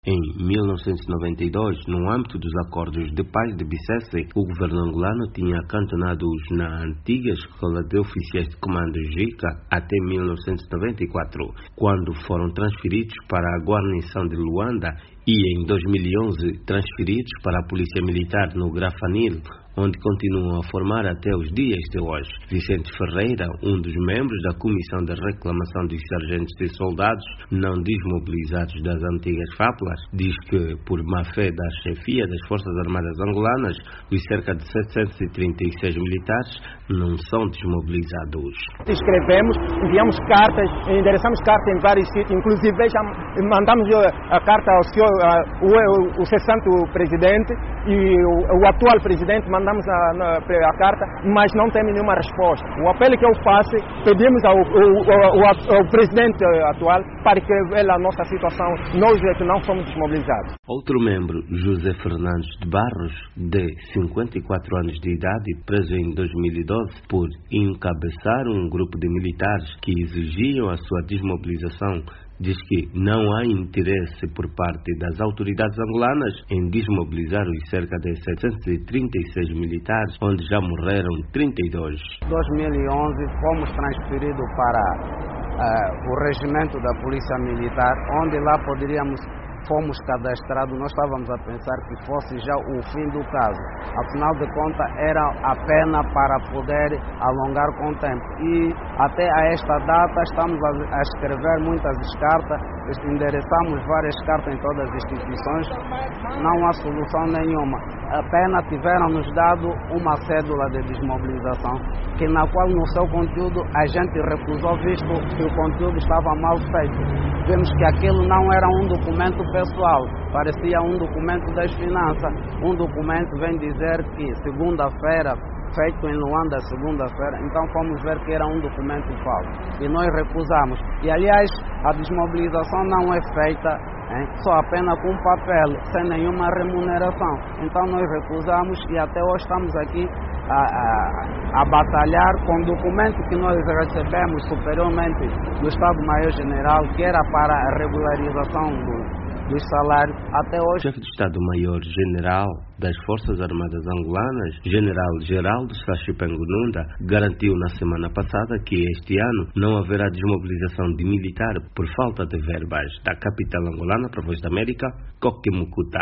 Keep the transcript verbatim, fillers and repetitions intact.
Em mil novecentos e noventa e dois, no âmbito dos acordos de paz de Bicesse, o governo angolano tinha acantonados na antiga Escola de Oficiais de Comando JICA até mil novecentos e noventa e quatro, quando foram transferidos para a guarnição de Luanda e, em dois mil e onze, transferidos para a Polícia Militar no Grafanil, onde continuam a formar até os dias de hoje. Vicente Ferreira, um dos membros da Comissão de Reclamação dos Sargentos e Soldados não desmobilizados das antigas fábulas, diz que, por má-fé da chefia das Forças Armadas Angolanas, os cerca de setecentos e trinta e seis militares não são desmobilizados. Escrevemos, enviamos cartas, endereçamos cartas em vários sítios, inclusive já mandamos a carta ao senhor, o, o, o cessante presidente e o, o atual presidente, mandamos a, a carta, mas não temos nenhuma resposta. O apelo que eu faço, pedimos ao, ao, ao, ao presidente atual para que veja a nossa situação, nós é que não fomos desmobilizados. Outro membro, José Fernandes de Barros, de cinquenta e quatro anos de idade, preso em dois mil e doze por encabeçar um grupo de militares que exigiam a sua desmobilização, diz que não há interesse por parte das autoridades angolanas em desmobilizar os cerca de setecentos e trinta e seis militares, onde já morreram trinta e dois. Em dois mil e onze fomos transferidos para uh, o regimento da Polícia Militar, onde lá poderíamos fomos cadastrados, nós estávamos a pensar que fosse já o fim do caso. Afinal de contas, era a pena para poder alongar com o tempo. E até a esta data estamos a escrever muitas cartas, endereçamos várias cartas em todas as instituições, não há solução nenhuma. Apenas tiveram-nos dado uma cédula de desmobilização, que na qual no seu conteúdo a gente recusou, visto que o conteúdo estava mal feito. Vemos que aquilo não era um documento pessoal, parecia um documento das finanças. Um documento vem dizer que segunda-feira, feito em Luanda, segunda-feira, então fomos ver que era um documento falso e nós recusamos. E aliás, a desmobilização não é feita hein, só apenas com papel, sem nenhuma remuneração. Então nós recusamos e até hoje estamos aqui a, a, a batalhar com o documento que nós recebemos superiormente do Estado-Maior-General, que era para a regularização do dos salários. Até hoje, o chefe do Estado-Maior-General das Forças Armadas Angolanas, General Geraldo Sachipengo Nunda, garantiu na semana passada que este ano não haverá desmobilização de militar por falta de verbas. Da capital angolana para a Voz da América, Coque Mucuta.